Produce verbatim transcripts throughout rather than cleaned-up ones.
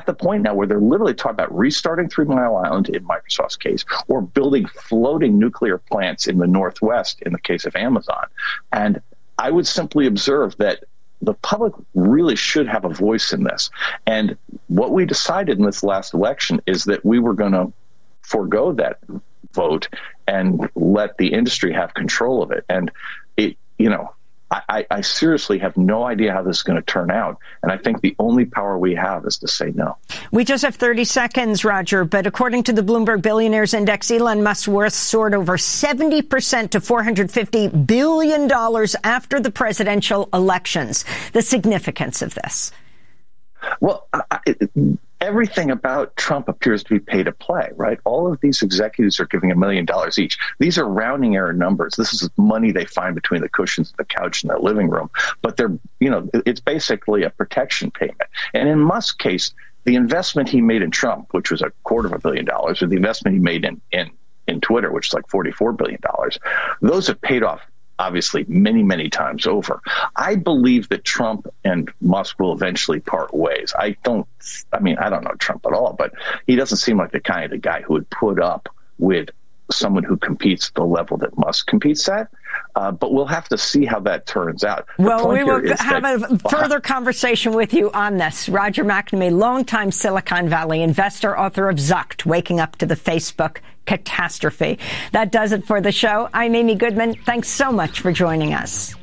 at the point now where they're literally talking about restarting Three Mile Island in Microsoft's case, or building floating nuclear plants in the Northwest in the case of Amazon. And I would simply observe that the public really should have a voice in this. And what we decided in this last election is that we were going to forego that vote and let the industry have control of it. And it, you know, I, I seriously have no idea how this is going to turn out. And I think the only power we have is to say no. We just have thirty seconds, Roger. But according to the Bloomberg Billionaires Index, Elon Musk's worth soared over seventy percent to four hundred fifty billion dollars after the presidential elections. The significance of this? Well, I, it, everything about Trump appears to be pay to play, right? All of these executives are giving a million dollars each. These are rounding error numbers. This is money they find between the cushions of the couch in their living room. But they're, you know, it's basically a protection payment. And in Musk's case, the investment he made in Trump, which was a quarter of a billion dollars, or the investment he made in, in, in Twitter, which is like forty-four billion dollars, those have paid off obviously many, many times over. I believe that Trump and Musk will eventually part ways. I don't, I mean, I don't know Trump at all, but he doesn't seem like the kind of guy who would put up with someone who competes at the level that Musk competes at. Uh, but we'll have to see how that turns out. The well, we will have that, a further conversation with you on this. Roger McNamee, longtime Silicon Valley investor, author of Zucked, Waking Up to the Facebook Catastrophe. That does it for the show. I'm Amy Goodman. Thanks so much for joining us.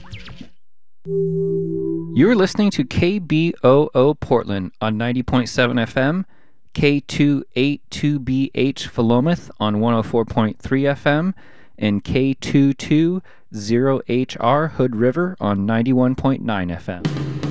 You're listening to K B O O Portland on ninety point seven F M, K two eighty-two B H Philomath on one oh four point three F M, and K two twenty H R Hood River on ninety-one point nine F M.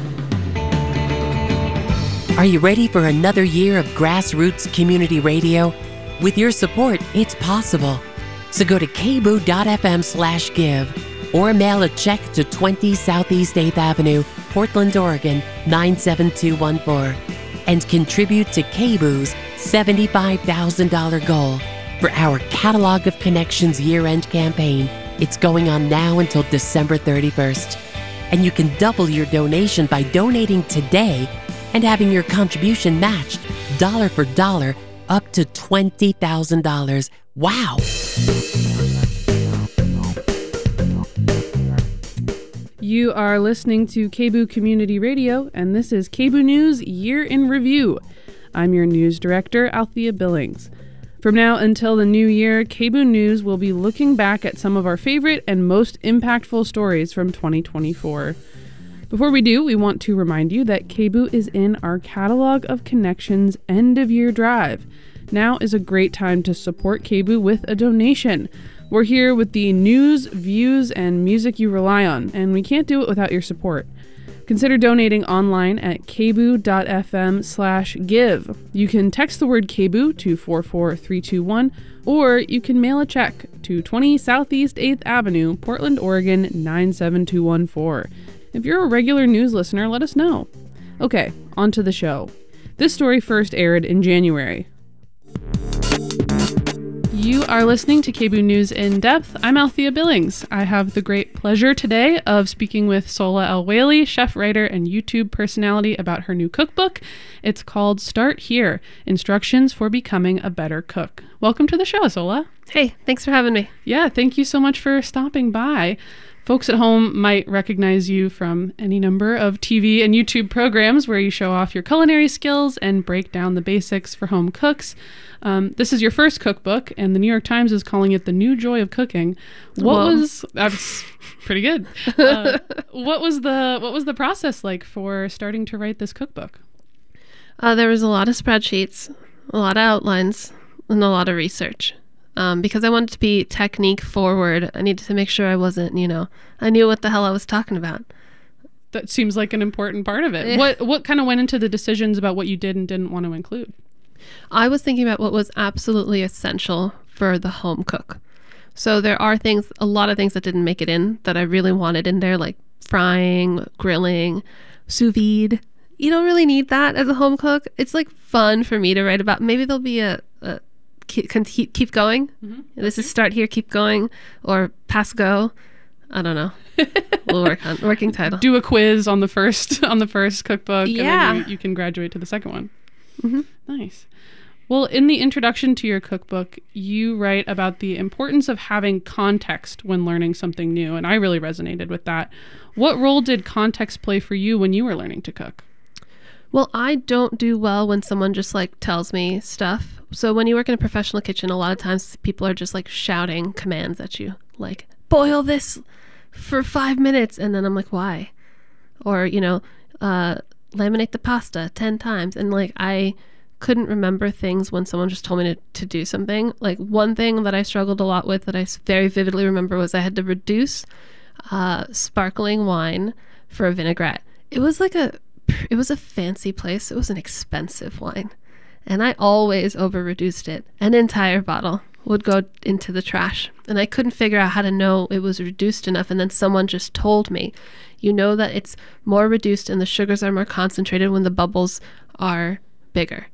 Are you ready for another year of grassroots community radio? With your support, it's possible. So go to kboo.fm slash give or mail a check to twenty Southeast eighth Avenue, Portland, Oregon, nine seven two one four and contribute to K B Oo's seventy-five thousand dollars goal for our Catalog of Connections year-end campaign. It's going on now until December thirty-first. And you can double your donation by donating today and having your contribution matched dollar for dollar up to twenty thousand dollars. Wow! You are listening to K B O O Community Radio, and this is K B O O News Year in Review. I'm your news director, Althea Billings. From now until the new year, K B O O News will be looking back at some of our favorite and most impactful stories from twenty twenty-four. Before we do, we want to remind you that K B O O is in our Catalog of Connections end-of-year drive. Now is a great time to support K B O O with a donation. We're here with the news, views, and music you rely on, and we can't do it without your support. Consider donating online at kboo.fm slash give. You can text the word K B O O to four four three two one, or you can mail a check to twenty Southeast eighth Avenue, Portland, Oregon, nine seven two one four. If you're a regular news listener, let us know. Okay, on to the show. This story first aired in January. You are listening to K B O O News in Depth. I'm Althea Billings. I have the great pleasure today of speaking with Sohla El-Waylly, chef, writer, and YouTube personality about her new cookbook. It's called Start Here, Instructions for Becoming a Better Cook. Welcome to the show, Sohla. Hey, thanks for having me. Yeah, thank you so much for stopping by. Folks at home might recognize you from any number of T V and YouTube programs where you show off your culinary skills and break down the basics for home cooks. Um, this is your first cookbook, and the New York Times is calling it the new joy of cooking. What Whoa. was that's pretty good? Uh, what was the what was the process like for starting to write this cookbook? Uh, there was a lot of spreadsheets, a lot of outlines, and a lot of research. Um, because I wanted to be technique forward, I needed to make sure I wasn't, you know, I knew what the hell I was talking about. That seems like an important part of it. Yeah. What what kind of went into the decisions about what you did and didn't want to include? I was thinking about what was absolutely essential for the home cook. So there are things, a lot of things that didn't make it in that I really wanted in there, like frying, grilling, sous vide. You don't really need that as a home cook. It's like fun for me to write about. Maybe there'll be a, a keep, keep, keep going. Mm-hmm. This is Start Here, Keep Going, or Pass Go. I don't know. We'll work on working title. Do a quiz on the first on the first cookbook, Yeah. and then you, you can graduate to the second one. Mm-hmm. Nice. Well, in the introduction to your cookbook, you write about the importance of having context when learning something new, and I really resonated with that. What role did context play for you when you were learning to cook? Well, I don't do well when someone just like tells me stuff. So when you work in a professional kitchen, a lot of times people are just like shouting commands at you, like, boil this for five minutes. And then I'm like, why? Or, you know, uh, laminate the pasta ten times. And like, I couldn't remember things when someone just told me to, to do something. Like one thing that I struggled a lot with that I very vividly remember was I had to reduce uh, sparkling wine for a vinaigrette. It was like a, it was a fancy place. It was an expensive wine. And I always over-reduced it. An entire bottle would go into the trash. And I couldn't figure out how to know it was reduced enough. And then someone just told me, you know that it's more reduced and the sugars are more concentrated when the bubbles are bigger.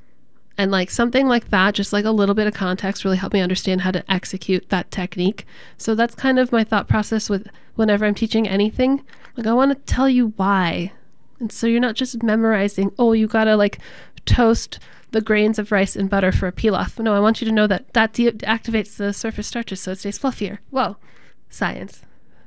And like something like that, just like a little bit of context really helped me understand how to execute that technique. So that's kind of my thought process with whenever I'm teaching anything. Like I want to tell you why. And so you're not just memorizing, oh, you got to like toast the grains of rice in butter for a pilaf. No, I want you to know that that de- activates the surface starches so it stays fluffier. Whoa, science.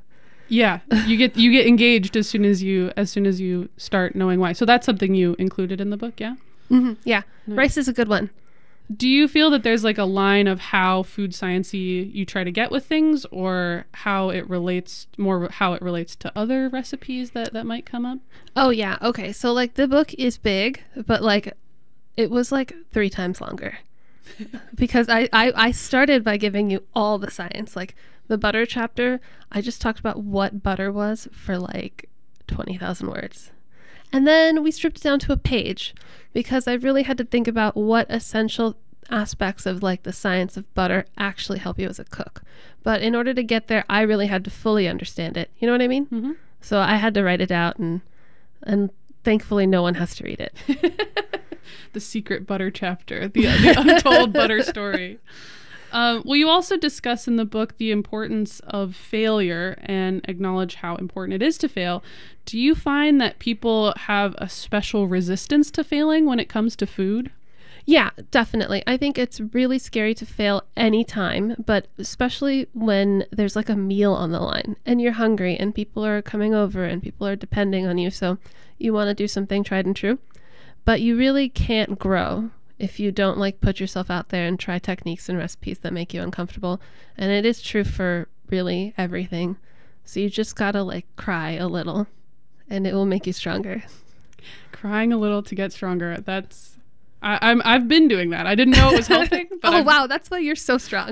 Yeah, you get you get engaged as soon as you as soon as you start knowing why. So that's something you included in the book, yeah? Mm-hmm. Yeah, Nice. Rice is a good one. Do you feel that there's like a line of how food sciencey you try to get with things, or how it relates more how it relates to other recipes that that might come up? Oh yeah, okay. So like the book is big, but like it was like three times longer because I, I I started by giving you all the science. Like the butter chapter, I just talked about what butter was for like twenty thousand words. And then we stripped it down to a page because I really had to think about what essential aspects of like the science of butter actually help you as a cook. But in order to get there, I really had to fully understand it. You know what I mean? Mm-hmm. So I had to write it out, and and thankfully no one has to read it. The secret butter chapter, the, the untold butter story. Um, well, you also discuss in the book the importance of failure and acknowledge how important it is to fail. Do you find that people have a special resistance to failing when it comes to food? Yeah, definitely. I think it's really scary to fail anytime, but especially when there's like a meal on the line and you're hungry and people are coming over and people are depending on you. So you want to do something tried and true, but you really can't grow if you don't like put yourself out there and try techniques and recipes that make you uncomfortable. And it is true for really everything. So you just gotta like cry a little and it will make you stronger. Crying a little to get stronger. That's I, I'm I've been doing that. I didn't know it was helping. But oh I've, wow, that's why you're so strong.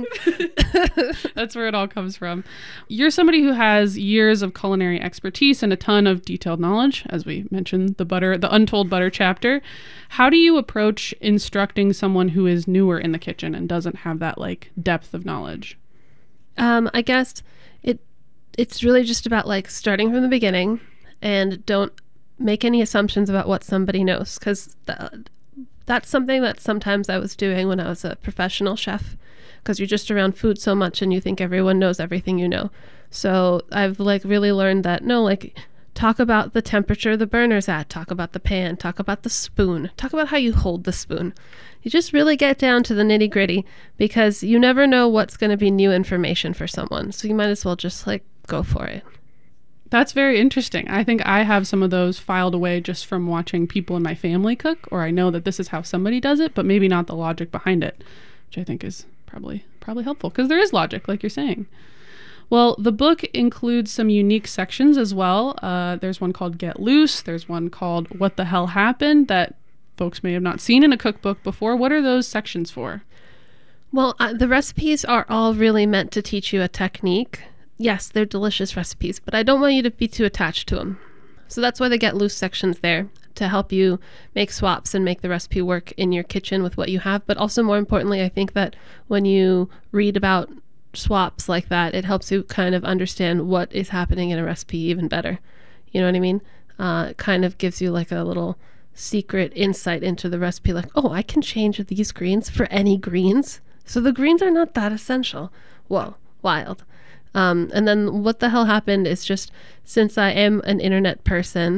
That's where it all comes from. You're somebody who has years of culinary expertise and a ton of detailed knowledge, as we mentioned, the butter, the untold butter chapter. How do you approach instructing someone who is newer in the kitchen and doesn't have that like depth of knowledge? Um, I guess it it's really just about like starting from the beginning and don't make any assumptions about what somebody knows, because that's something that sometimes I was doing when I was a professional chef, because you're just around food so much and you think everyone knows everything you know. So I've like really learned that no, like talk about the temperature the burner's at, talk about the pan, talk about the spoon, talk about how you hold the spoon. You just really get down to the nitty gritty, because you never know what's going to be new information for someone. So you might as well just like go for it. That's very interesting. I think I have some of those filed away just from watching people in my family cook, or I know that this is how somebody does it, but maybe not the logic behind it, which I think is probably probably helpful, because there is logic, like you're saying. Well, the book includes some unique sections as well. Uh, there's one called Get Loose. There's one called What the Hell Happened that folks may have not seen in a cookbook before. What are those sections for? Well, uh, the recipes are all really meant to teach you a technique. Yes, they're delicious recipes, but I don't want you to be too attached to them. So that's why they Get Loose sections there, to help you make swaps and make the recipe work in your kitchen with what you have. But also more importantly, I think that when you read about swaps like that, it helps you kind of understand what is happening in a recipe even better. You know what I mean? Uh, it kind of gives you like a little secret insight into the recipe, like, oh, I can change these greens for any greens. So the greens are not that essential. Whoa, wild. Um, and then What the Hell Happened is just, since I am an internet person,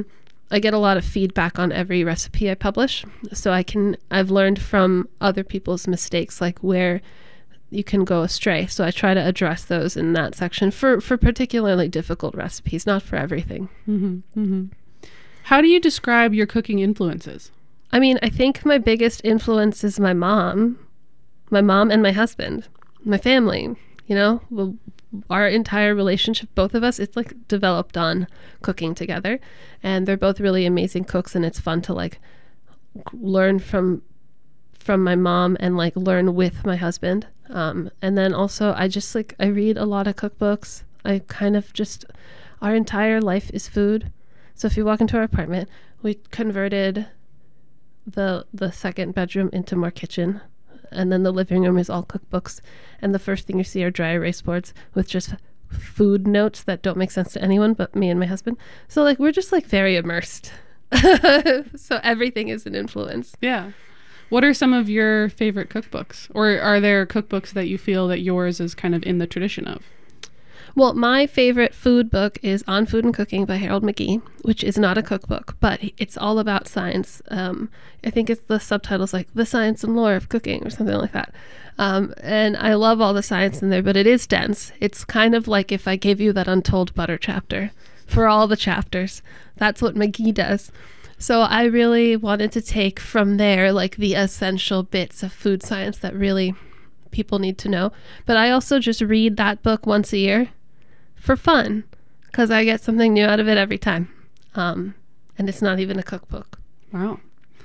I get a lot of feedback on every recipe I publish. So I can, I've learned from other people's mistakes, like where you can go astray. So I try to address those in that section for, for particularly difficult recipes, not for everything. Mm-hmm, mm-hmm. How do you describe your cooking influences? I mean, I think my biggest influence is my mom, my mom and my husband, my family, you know, well, our entire relationship, both of us, it's like developed on cooking together, and they're both really amazing cooks, and it's fun to like learn from from my mom and like learn with my husband. Um, and then also I just like, I read a lot of cookbooks. I kind of just, our entire life is food. So if you walk into our apartment, we converted the the second bedroom into more kitchen. And then the living room is all cookbooks. And the first thing you see are dry erase boards with just food notes that don't make sense to anyone but me and my husband. So like, we're just like very immersed. So everything is an influence. Yeah. What are some of your favorite cookbooks? Or are there cookbooks that you feel that yours is kind of in the tradition of? Well, my favorite food book is On Food and Cooking by Harold McGee, which is not a cookbook, but it's all about science. Um, I think it's the subtitles like The Science and Lore of Cooking or something like that. Um, and I love all the science in there, but it is dense. It's kind of like if I gave you that Untold Butter chapter for all the chapters. That's what McGee does. So I really wanted to take from there like the essential bits of food science that really people need to know. But I also just read that book once a year for fun, because I get something new out of it every time. Um, and it's not even a cookbook. Wow.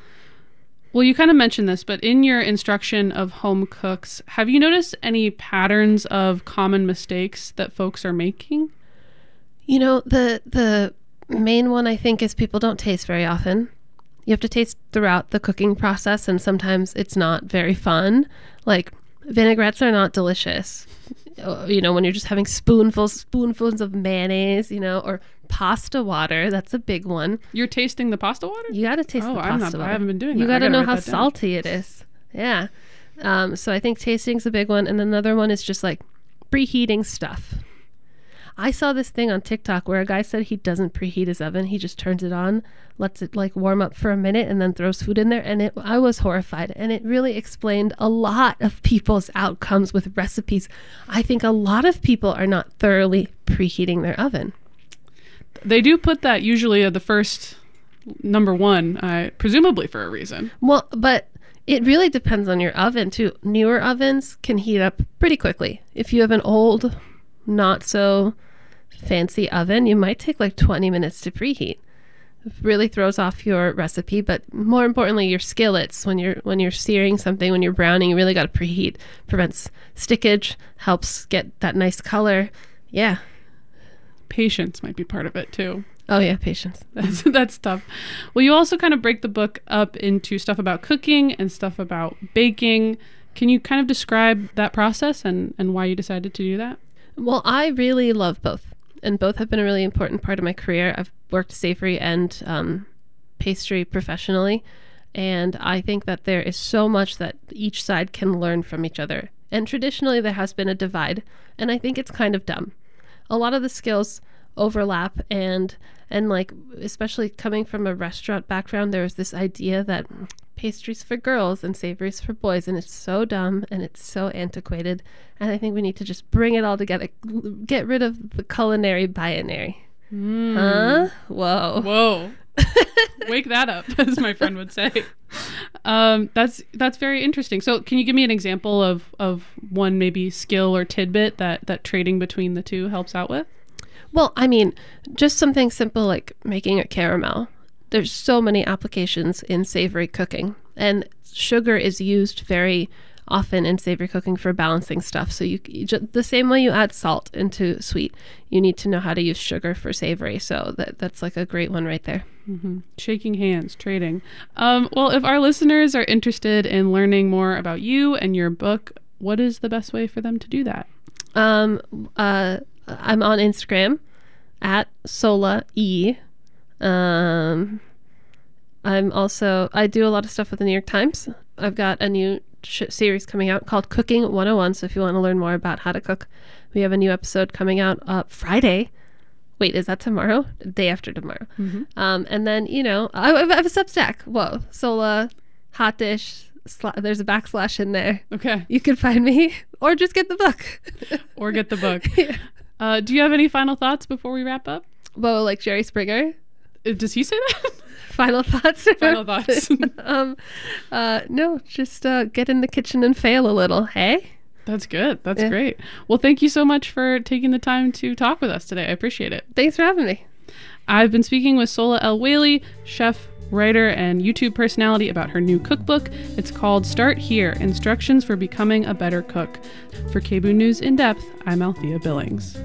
Well, you kind of mentioned this, but in your instruction of home cooks, have you noticed any patterns of common mistakes that folks are making? You know, the the main one I think is people don't taste very often. You have to taste throughout the cooking process, and sometimes it's not very fun. Like, vinaigrettes are not delicious. You know, when you're just having spoonfuls, spoonfuls of mayonnaise, you know, or pasta water. That's a big one. You're tasting the pasta water? You got to taste oh, the pasta I'm not, water. I haven't been doing you that. You got to know how that salty it is. Yeah. Um, so I think tasting's a big one. And another one is just like preheating stuff. I saw this thing on TikTok where a guy said he doesn't preheat his oven. He just turns it on, lets it like warm up for a minute, and then throws food in there. And it, I was horrified. And it really explained a lot of people's outcomes with recipes. I think a lot of people are not thoroughly preheating their oven. They do put that usually at the first number one, uh, presumably for a reason. Well, but it really depends on your oven too. Newer ovens can heat up pretty quickly. If you have an old, not so fancy oven, you might take like twenty minutes to preheat. It really throws off your recipe, but more importantly, your skillets. When you're when you're searing something, when you're browning, you really got to preheat. Prevents stickage, helps get that nice color. Yeah. Patience might be part of it too. Oh yeah, patience. That's that's tough. Well, you also kind of break the book up into stuff about cooking and stuff about baking. Can you kind of describe that process and, and why you decided to do that? Well, I really love both, and both have been a really important part of my career. I've worked savory and um, pastry professionally, and I think that there is so much that each side can learn from each other. And traditionally, there has been a divide, and I think it's kind of dumb. A lot of the skills overlap, and and like especially coming from a restaurant background, there was this idea that pastries for girls and savories for boys, and it's so dumb and it's so antiquated, and I think we need to just bring it all together, get rid of the culinary binary. Mm. Huh? Whoa. Whoa. Wake that up, as my friend would say. Um, that's that's very interesting. So can you give me an example of, of one maybe skill or tidbit that, that trading between the two helps out with? Well, I mean, just something simple like making a caramel. There's so many applications in savory cooking, and sugar is used very often in savory cooking for balancing stuff. So you, you just, the same way you add salt into sweet, you need to know how to use sugar for savory. So that that's like a great one right there. Mm-hmm. Shaking hands, trading. Um, well, if our listeners are interested in learning more about you and your book, what is the best way for them to do that? Um, uh, I'm on Instagram at Sola E. Um, I'm also, I do a lot of stuff with the New York Times. I've got a new sh- series coming out called Cooking one oh one. So if you want to learn more about how to cook, we have a new episode coming out uh, Friday. Wait, is that tomorrow? Day after tomorrow. Mm-hmm. Um, and then, you know, I, I have a Substack. Whoa. Sola, Hot Dish. Sla- there's a backslash in there. Okay. You can find me or just get the book. Or get the book. Yeah. Uh, do you have any final thoughts before we wrap up? Whoa, like Jerry Springer? Uh, Does he say that? Final thoughts? Final thoughts. um, uh, no, just uh, get in the kitchen and fail a little, hey? That's good. That's Yeah. great. Well, thank you so much for taking the time to talk with us today. I appreciate it. Thanks for having me. I've been speaking with Sola El Whaley, chef, writer, and YouTube personality about her new cookbook. It's called Start Here, Instructions for Becoming a Better Cook. For K B O O News In Depth, I'm Althea Billings.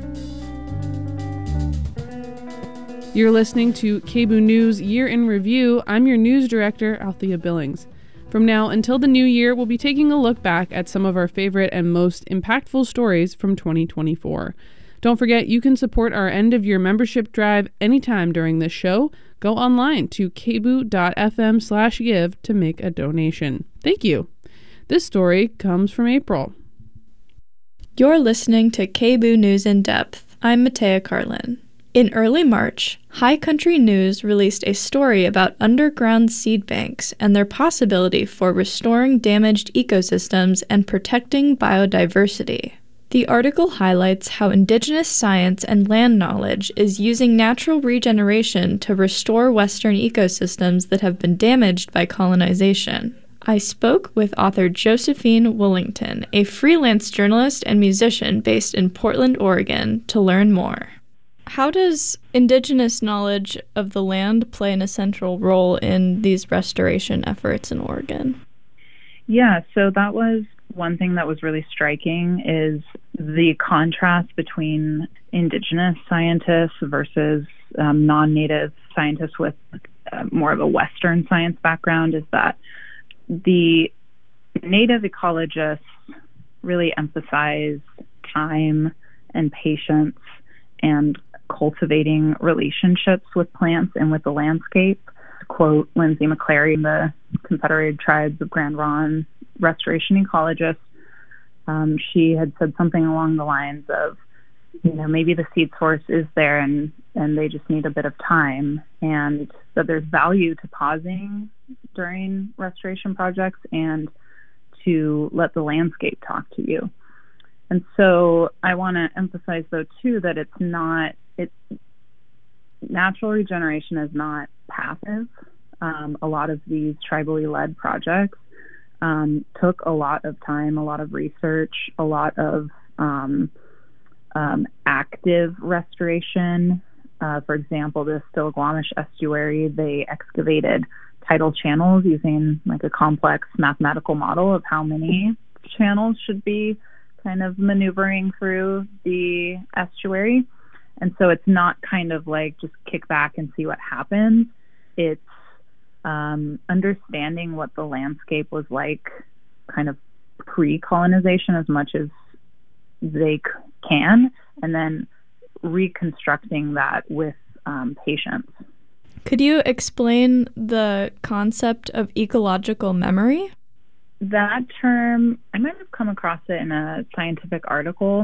You're listening to K B O O News Year in Review. I'm your news director, Althea Billings. From now until the new year, we'll be taking a look back at some of our favorite and most impactful stories from twenty twenty-four. Don't forget, you can support our end-of-year membership drive anytime during this show. Go online to kboo.fm slash give to make a donation. Thank you. This story comes from April. You're listening to K B O O News in Depth. I'm Matea Carlin. In early March, High Country News released a story about underground seed banks and their possibility for restoring damaged ecosystems and protecting biodiversity. The article highlights how indigenous science and land knowledge is using natural regeneration to restore Western ecosystems that have been damaged by colonization. I spoke with author Josephine Willington, a freelance journalist and musician based in Portland, Oregon, to learn more. How does indigenous knowledge of the land play an essential role in these restoration efforts in Oregon? Yeah, so that was one thing that was really striking is the contrast between indigenous scientists versus um, non-native scientists with uh, more of a Western science background is that the native ecologists really emphasize time and patience and cultivating relationships with plants and with the landscape. To quote Lindsay McClary, the Confederated Tribes of Grand Ronde restoration ecologist, um, she had said something along the lines of, you know, maybe the seed source is there and, and they just need a bit of time, and that there's value to pausing during restoration projects and to let the landscape talk to you. And so I want to emphasize, though, too, that it's not, it, natural regeneration is not passive. Um, a lot of these tribally led projects um, took a lot of time, a lot of research, a lot of um, um, active restoration. Uh, for example, the Stillaguamish estuary, they excavated tidal channels using like a complex mathematical model of how many channels should be kind of maneuvering through the estuary. And so it's not kind of like just kick back and see what happens. It's um, understanding what the landscape was like kind of pre-colonization as much as they c- can, and then reconstructing that with um, patience. Could you explain the concept of ecological memory? That term, I might have come across it in a scientific article.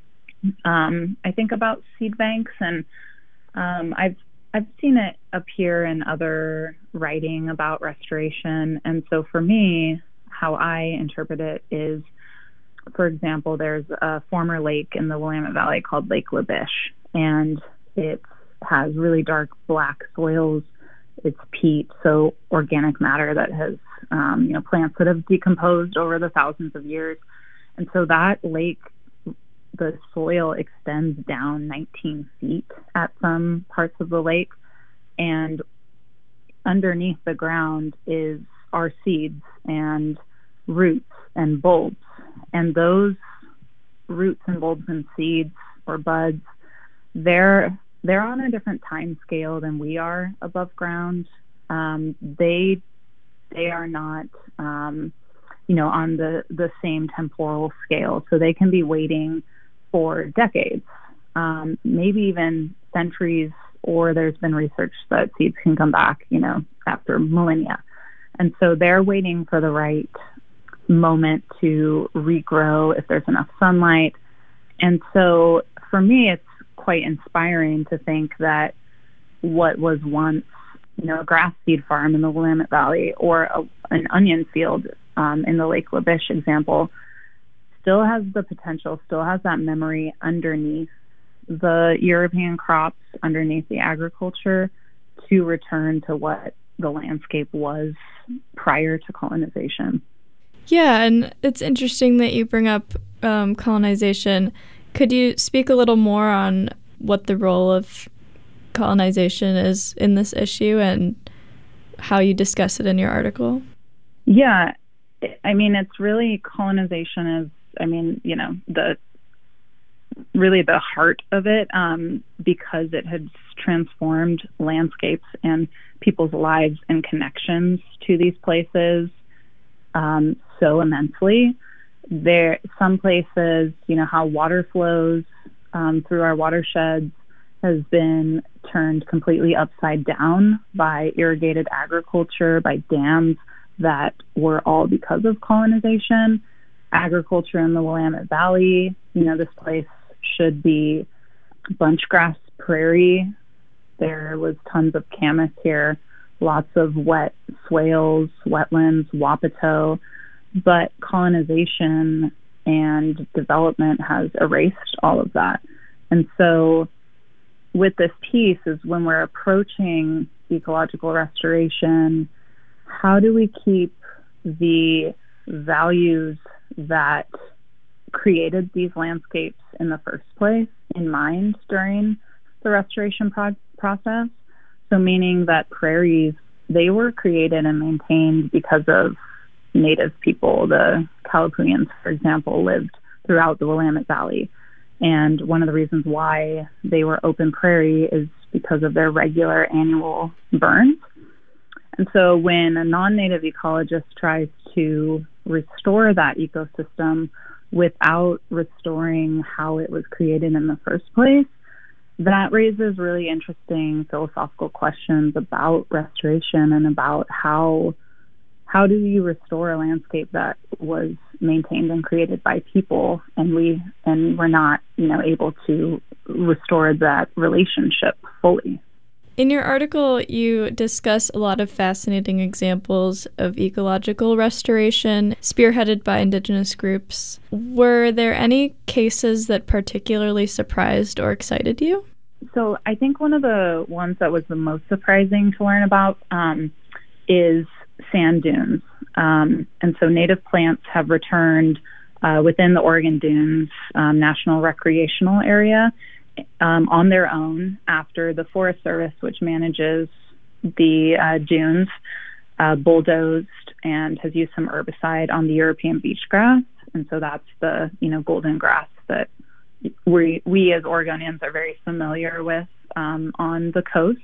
Um, I think about seed banks, and um, I've I've seen it appear in other writing about restoration. And so for me, how I interpret it is, for example, there's a former lake in the Willamette Valley called Lake Labiche, and it has really dark black soils. It's peat, so organic matter that has, um, you know, plants that have decomposed over the thousands of years. And so that lake, the soil extends down nineteen feet at some parts of the lake, and underneath the ground is our seeds and roots and bulbs. And those roots and bulbs and seeds or buds, they're they're on a different time scale than we are above ground. Um, they they are not um, you know, on the, the same temporal scale. So they can be waiting for decades, um, maybe even centuries, or there's been research that seeds can come back, you know, after millennia. And so they're waiting for the right moment to regrow if there's enough sunlight. And so for me, it's quite inspiring to think that what was once, you know, a grass seed farm in the Willamette Valley or a, an onion field um, in the Lake LaBiche example still has the potential, still has that memory underneath the European crops, underneath the agriculture, to return to what the landscape was prior to colonization. Yeah, and it's interesting that you bring up um, colonization. Could you speak a little more on what the role of colonization is in this issue and how you discuss it in your article? Yeah, I mean, it's really colonization is, I mean, you know, the really the heart of it, um, because it has transformed landscapes and people's lives and connections to these places um, so immensely. There, some places, you know, how water flows um, through our watersheds has been turned completely upside down by irrigated agriculture, by dams that were all because of colonization. Agriculture in the Willamette Valley, you know, this place should be bunchgrass prairie. There was tons of camas here, lots of wet swales, wetlands, wapato, but colonization and development has erased all of that. And so with this piece is when we're approaching ecological restoration, how do we keep the values that created these landscapes in the first place in mind during the restoration pro- process? So meaning that prairies, they were created and maintained because of native people. The Calapooians, for example, lived throughout the Willamette Valley. And one of the reasons why they were open prairie is because of their regular annual burns. And so when a non-native ecologist tries to restore that ecosystem without restoring how it was created in the first place, that raises really interesting philosophical questions about restoration and about how how do you restore a landscape that was maintained and created by people, and we and we're not, you know, able to restore that relationship fully. In your article, you discuss a lot of fascinating examples of ecological restoration spearheaded by Indigenous groups. Were there any cases that particularly surprised or excited you? So I think one of the ones that was the most surprising to learn about um, is sand dunes. Um, and so native plants have returned uh, within the Oregon Dunes um, National Recreational Area Um, on their own after the Forest Service, which manages the uh, dunes, uh, bulldozed and has used some herbicide on the European beach grass. And so that's the, you know, golden grass that we, we as Oregonians are very familiar with um, on the coast.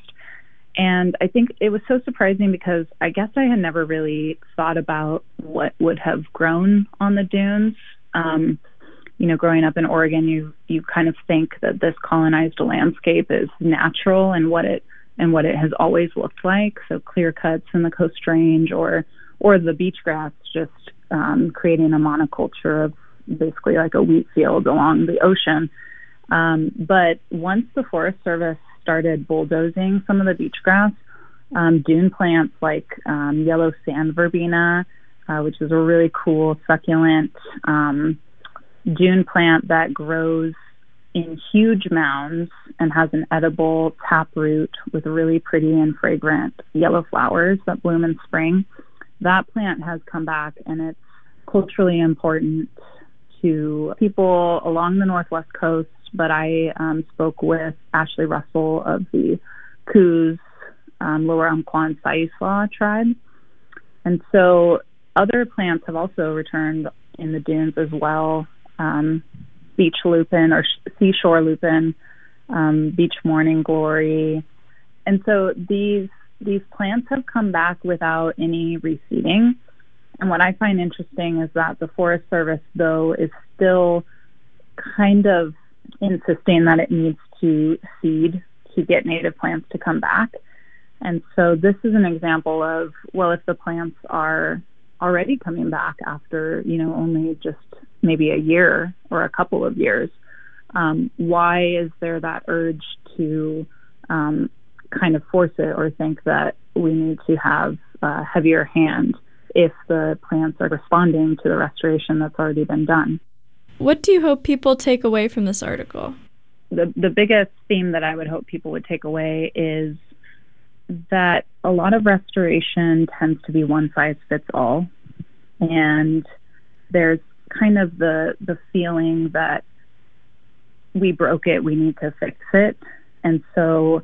And I think it was so surprising because I guess I had never really thought about what would have grown on the dunes. Um, You know, growing up in Oregon, you you kind of think that this colonized landscape is natural and what it and what it has always looked like. So clear cuts in the Coast Range, or or the beach grass, just um, creating a monoculture of basically like a wheat field along the ocean. Um, but once the Forest Service started bulldozing some of the beach grass, um, dune plants like um, yellow sand verbena, uh, which is a really cool succulent Um, dune plant that grows in huge mounds and has an edible taproot with really pretty and fragrant yellow flowers that bloom in spring. That plant has come back, and it's culturally important to people along the Northwest Coast, but I um, spoke with Ashley Russell of the Coos, um, Lower Umpqua Siuslaw tribe. And so other plants have also returned in the dunes as well. Um, beach lupin or sh- seashore lupin, um, beach morning glory. And so these these plants have come back without any reseeding. And what I find interesting is that the Forest Service, though, is still kind of insisting that it needs to seed to get native plants to come back. And so this is an example of, well, if the plants are already coming back after, you know, only just maybe a year or a couple of years, Um, why is there that urge to um, kind of force it or think that we need to have a heavier hand if the plants are responding to the restoration that's already been done? What do you hope people take away from this article? The, the biggest theme that I would hope people would take away is that a lot of restoration tends to be one size fits all. And there's kind of the, the feeling that we broke it, we need to fix it. And so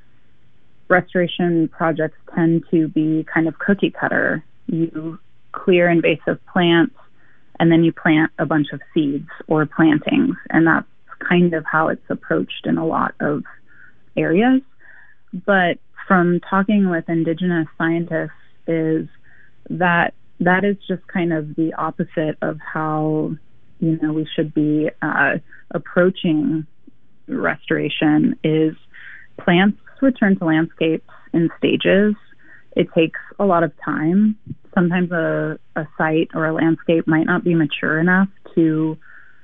restoration projects tend to be kind of cookie cutter. You clear invasive plants, and then you plant a bunch of seeds or plantings. And that's kind of how it's approached in a lot of areas. But from talking with Indigenous scientists is that that is just kind of the opposite of how, you know, we should be uh, approaching restoration. Is plants return to landscapes in stages. It takes a lot of time. Sometimes a, a site or a landscape might not be mature enough to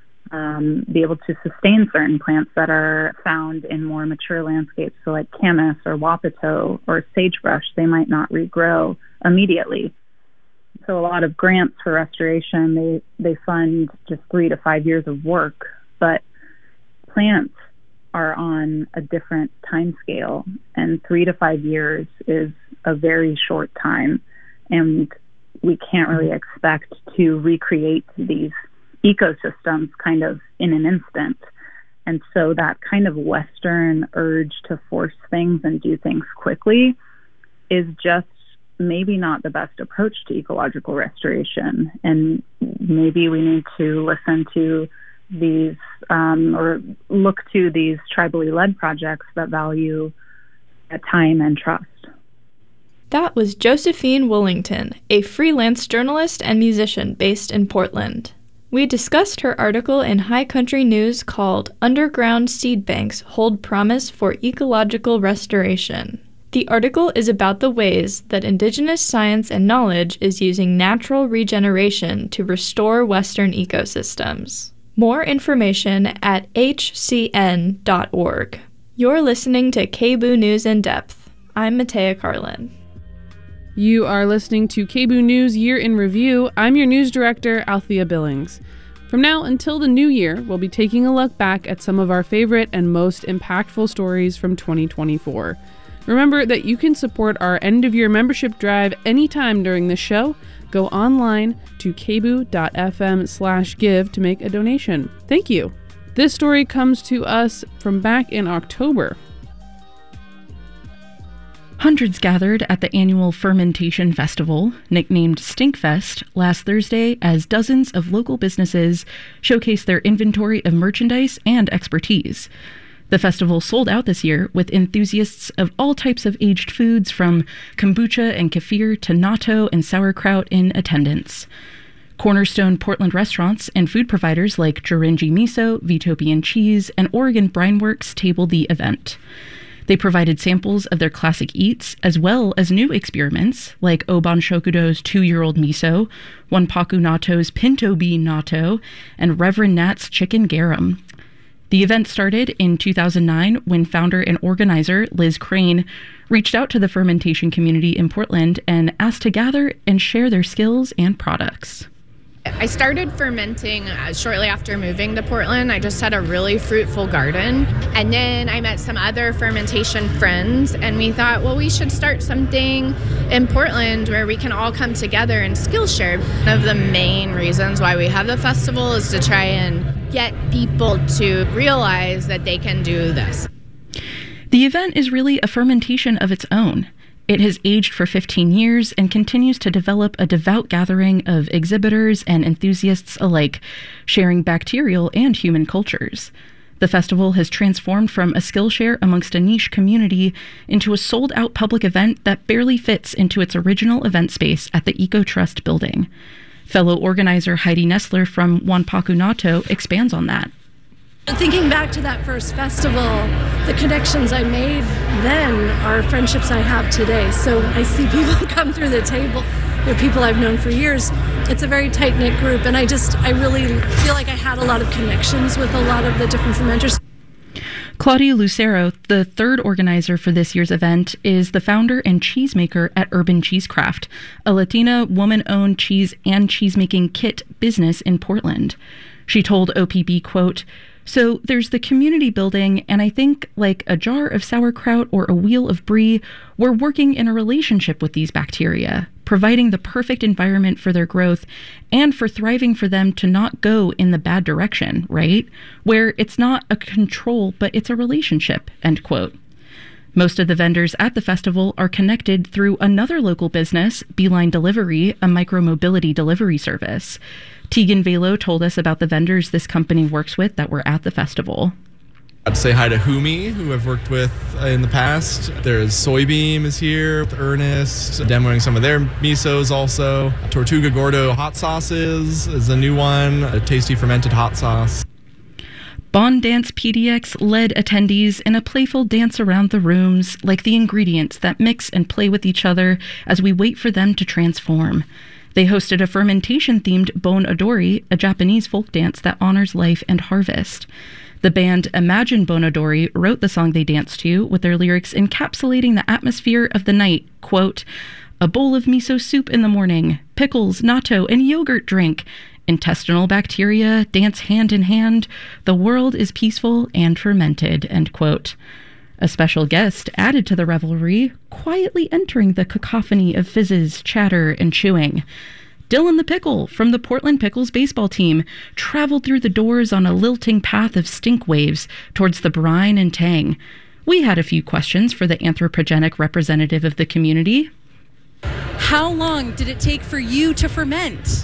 um, be able to sustain certain plants that are found in more mature landscapes. So like camas or wapato or sagebrush, they might not regrow immediately. So a lot of grants for restoration, they, they fund just three to five years of work, but plants are on a different time scale, and three to five years is a very short time, and we can't really expect to recreate these ecosystems kind of in an instant. And so that kind of Western urge to force things and do things quickly is just maybe not the best approach to ecological restoration. And maybe we need to listen to these um, or look to these tribally led projects that value time and trust. That was Josephine Woolington, a freelance journalist and musician based in Portland. We discussed her article in High Country News called Underground Seed Banks Hold Promise for Ecological Restoration. The article is about the ways that Indigenous science and knowledge is using natural regeneration to restore Western ecosystems. More information at h c n dot org. You're listening to K B O O News in Depth. I'm Matea Carlin. You are listening to K B O O News Year in Review. I'm your news director, Althea Billings. From now until the new year, we'll be taking a look back at some of our favorite and most impactful stories from twenty twenty-four. Remember that you can support our end-of-year membership drive anytime during the show. Go online to k b o o dot f m slash give to make a donation. Thank you. This story comes to us from back in October. Hundreds gathered at the annual Fermentation Festival, nicknamed Stinkfest, last Thursday as dozens of local businesses showcased their inventory of merchandise and expertise. The festival sold out this year with enthusiasts of all types of aged foods from kombucha and kefir to natto and sauerkraut in attendance. Cornerstone Portland restaurants and food providers like Jorinji Miso, Vitopian Cheese, and Oregon Brineworks tabled the event. They provided samples of their classic eats, as well as new experiments like Oban Shokudo's two-year-old miso, Wanpaku Natto's pinto bean natto, and Reverend Nat's chicken garum. The event started in two thousand nine when founder and organizer Liz Crane reached out to the fermentation community in Portland and asked to gather and share their skills and products. I started fermenting uh, shortly after moving to Portland. I just had a really fruitful garden. And then I met some other fermentation friends, and we thought, well, we should start something in Portland where we can all come together and skill share. One of the main reasons why we have the festival is to try and get people to realize that they can do this. The event is really a fermentation of its own. It has aged for fifteen years and continues to develop a devout gathering of exhibitors and enthusiasts alike, sharing bacterial and human cultures. The festival has transformed from a Skillshare amongst a niche community into a sold-out public event that barely fits into its original event space at the EcoTrust building. Fellow organizer Heidi Nestler from Wanpaku Natto expands on that. Thinking back to that first festival, the connections I made then are friendships I have today. So I see people come through the table they're people I've known for years. It's a very tight-knit group, and I just, I really feel like I had a lot of connections with a lot of the different fermenters. Claudia Lucero, the third organizer for this year's event, is the founder and cheesemaker at Urban Cheesecraft, a Latina woman-owned cheese and cheesemaking kit business in Portland. She told O P B, quote, "So there's the community building, and I think like a jar of sauerkraut or a wheel of brie, we're working in a relationship with these bacteria, providing the perfect environment for their growth and for thriving for them to not go in the bad direction, right? Where it's not a control, but it's a relationship," end quote. Most of the vendors at the festival are connected through another local business, Beeline Delivery, a micromobility delivery service. Tegan Velo told us about the vendors this company works with that were at the festival. I'd say hi to Humi, who I've worked with in the past. There's Soybeam is here with Ernest, demoing some of their misos also. Tortuga Gordo hot sauces is a new one, a tasty fermented hot sauce. Bond Dance P D X led attendees in a playful dance around the rooms, like the ingredients that mix and play with each other as we wait for them to transform. They hosted a fermentation-themed Bon Odori, a Japanese folk dance that honors life and harvest. The band Imagine Bon Odori wrote the song they danced to, with their lyrics encapsulating the atmosphere of the night. Quote, "A bowl of miso soup in the morning, pickles, natto, and yogurt drink. Intestinal bacteria dance hand in hand. The world is peaceful and fermented," end quote. A special guest added to the revelry, quietly entering the cacophony of fizzes, chatter, and chewing. Dylan the Pickle from the Portland Pickles baseball team traveled through the doors on a lilting path of stink waves towards the brine and tang. We had a few questions for the anthropogenic representative of the community. How long did it take for you to ferment?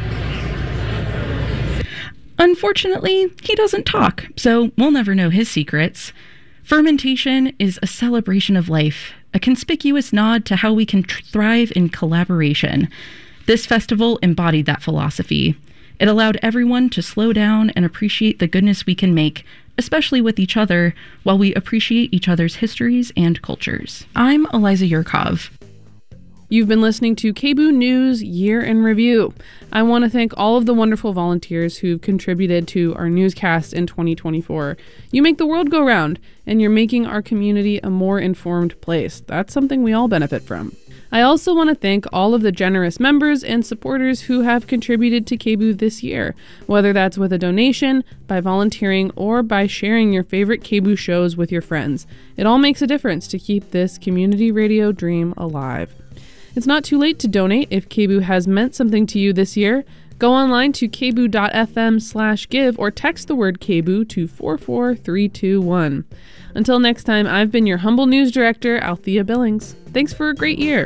Unfortunately, he doesn't talk, so we'll never know his secrets. Fermentation is a celebration of life, a conspicuous nod to how we can tr- thrive in collaboration. This festival embodied that philosophy. It allowed everyone to slow down and appreciate the goodness we can make, especially with each other, while we appreciate each other's histories and cultures. I'm Eliza Yurkov. You've been listening to K B O O News Year in Review. I want to thank all of the wonderful volunteers who've contributed to our newscast in twenty twenty-four. You make the world go round, and you're making our community a more informed place. That's something we all benefit from. I also want to thank all of the generous members and supporters who have contributed to K B O O this year, whether that's with a donation, by volunteering, or by sharing your favorite K B O O shows with your friends. It all makes a difference to keep this community radio dream alive. It's not too late to donate if K B O O has meant something to you this year. Go online to kboo.fm slash give or text the word K B O O to four four three two one. Until next time, I've been your humble news director, Althea Billings. Thanks for a great year.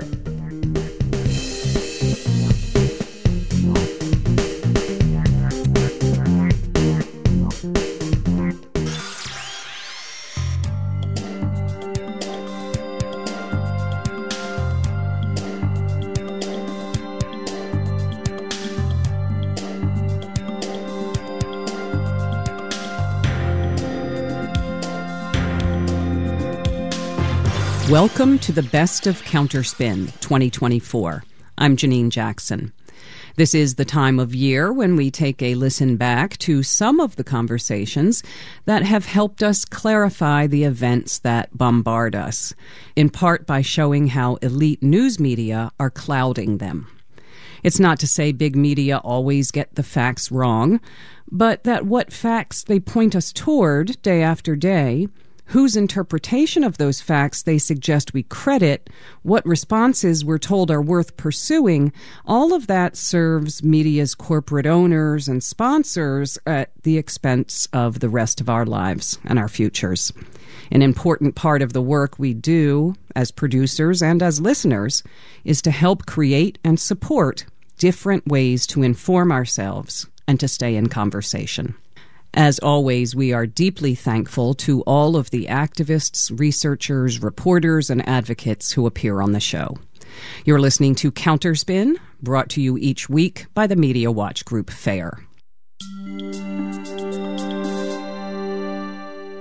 Welcome to the Best of Counterspin twenty twenty-four. I'm Janine Jackson. This is the time of year when we take a listen back to some of the conversations that have helped us clarify the events that bombard us, in part by showing how elite news media are clouding them. It's not to say big media always get the facts wrong, but that what facts they point us toward day after day, whose interpretation of those facts they suggest we credit, what responses we're told are worth pursuing, all of that serves media's corporate owners and sponsors at the expense of the rest of our lives and our futures. An important part of the work we do as producers and as listeners is to help create and support different ways to inform ourselves and to stay in conversation. As always, we are deeply thankful to all of the activists, researchers, reporters, and advocates who appear on the show. You're listening to Counterspin, brought to you each week by the Media Watch Group FAIR.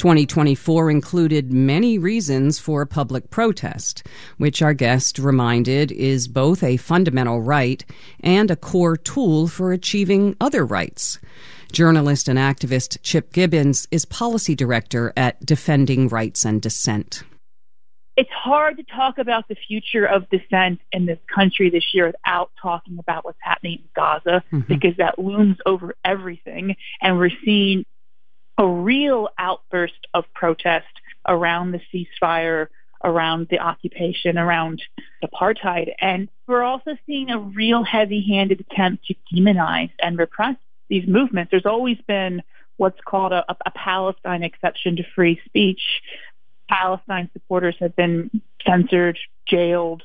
twenty twenty-four included many reasons for public protest, which our guest reminded is both a fundamental right and a core tool for achieving other rights. Journalist and activist Chip Gibbons is policy director at Defending Rights and Dissent. It's hard to talk about the future of dissent in this country this year without talking about what's happening in Gaza, mm-hmm. because that looms over everything. And we're seeing a real outburst of protest around the ceasefire, around the occupation, around apartheid. And we're also seeing a real heavy-handed attempt to demonize and repress these movements. There's always been what's called a, a Palestine exception to free speech. Palestine supporters have been censored, jailed,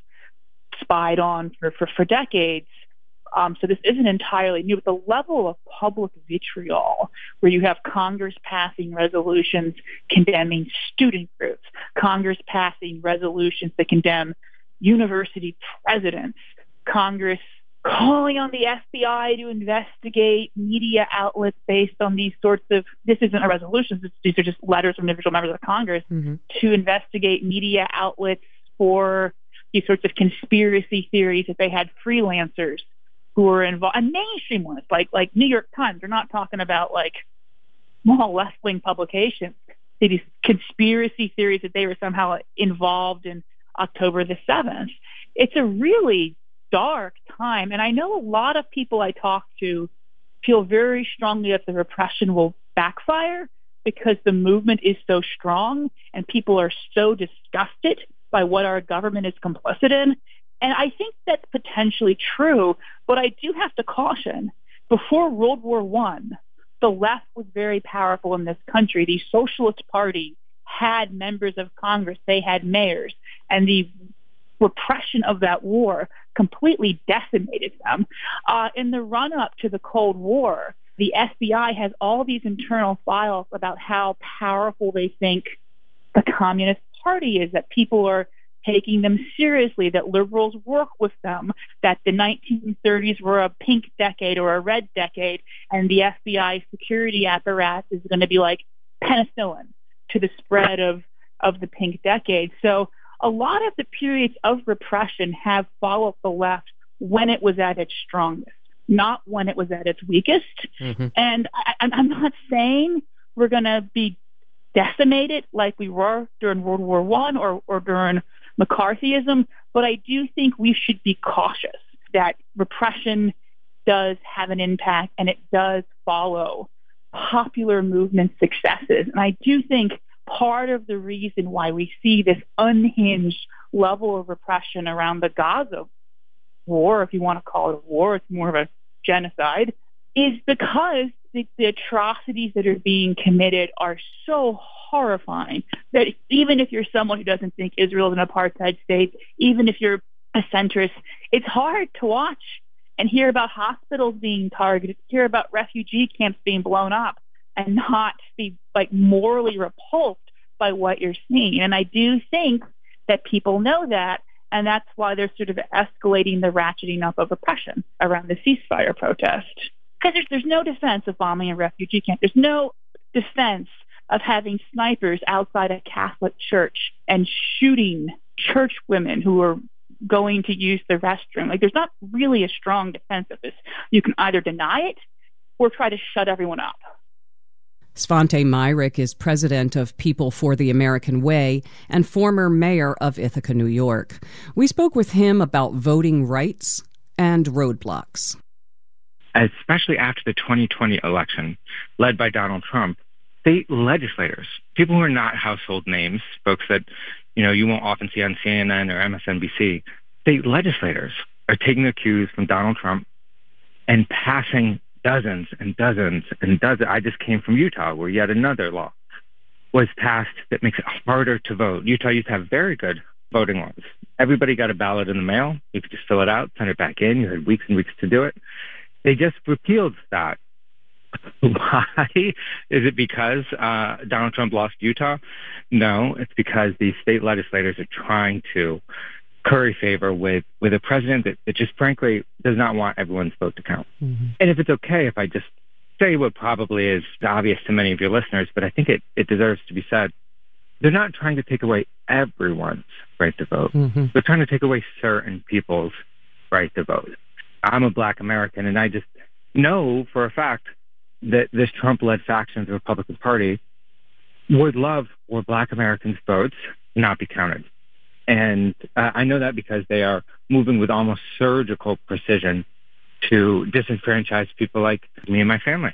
spied on for, for, for decades. Um, so this isn't entirely new, but the level of public vitriol, where you have Congress passing resolutions condemning student groups, Congress passing resolutions that condemn university presidents, Congress calling on the F B I to investigate media outlets based on these sorts of, this isn't a resolution, these are just letters from individual members of Congress, mm-hmm. to investigate media outlets for these sorts of conspiracy theories that they had freelancers who were involved, and mainstream ones, like like New York Times. They're not talking about like small left-wing publications. These conspiracy theories that they were somehow involved in October the seventh. It's a really dark time, and I know a lot of people I talk to feel very strongly that the repression will backfire because the movement is so strong and people are so disgusted by what our government is complicit in. And I think that's potentially true, but I do have to caution, before World War One, the left was very powerful in this country. The Socialist Party had members of Congress, they had mayors, and the repression of that war completely decimated them. Uh, in the run-up to the Cold War, the F B I has all these internal files about how powerful they think the Communist Party is, that people are taking them seriously, that liberals work with them, that the nineteen thirties were a pink decade or a red decade, and the F B I security apparatus is going to be like penicillin to the spread of, of the pink decade. So a lot of the periods of repression have followed the left when it was at its strongest, not when it was at its weakest. Mm-hmm. And I, I'm not saying we're going to be decimated like we were during World War One or, or during McCarthyism, but I do think we should be cautious that repression does have an impact and it does follow popular movement successes. And I do think part of the reason why we see this unhinged level of repression around the Gaza war, if you want to call it a war, it's more of a genocide, is because the, the atrocities that are being committed are so horrifying that even if you're someone who doesn't think Israel is an apartheid state, even if you're a centrist, it's hard to watch and hear about hospitals being targeted, hear about refugee camps being blown up, and not be like morally repulsed by what you're seeing. And I do think that people know that, and that's why they're sort of escalating the ratcheting up of oppression around the ceasefire protest. Because there's, there's no defense of bombing a refugee camp. There's no defense of having snipers outside a Catholic church and shooting church women who are going to use the restroom. Like, there's not really a strong defense of this. You can either deny it or try to shut everyone up. Svante Myrick is president of People for the American Way and former mayor of Ithaca, New York. We spoke with him about voting rights and roadblocks. Especially after the twenty twenty election, led by Donald Trump, state legislators, people who are not household names, folks that, you know, you won't often see on C N N or M S N B C, state legislators are taking the cues from Donald Trump and passing dozens and dozens and dozens. I just came from Utah, where yet another law was passed that makes it harder to vote. Utah used to have very good voting laws. Everybody got a ballot in the mail. You could just fill it out, send it back in. You had weeks and weeks to do it. They just repealed that. Why? Is it because uh, Donald Trump lost Utah? No, it's because these state legislators are trying to curry favor with, with a president that, that just frankly does not want everyone's vote to count. Mm-hmm. And if it's okay, if I just say what probably is obvious to many of your listeners, but I think it, it deserves to be said. They're not trying to take away everyone's right to vote. Mm-hmm. They're trying to take away certain people's right to vote. I'm a Black American, and I just know for a fact that this Trump-led faction of the Republican Party would love for Black Americans' votes not be counted. And uh, I know that because they are moving with almost surgical precision to disenfranchise people like me and my family.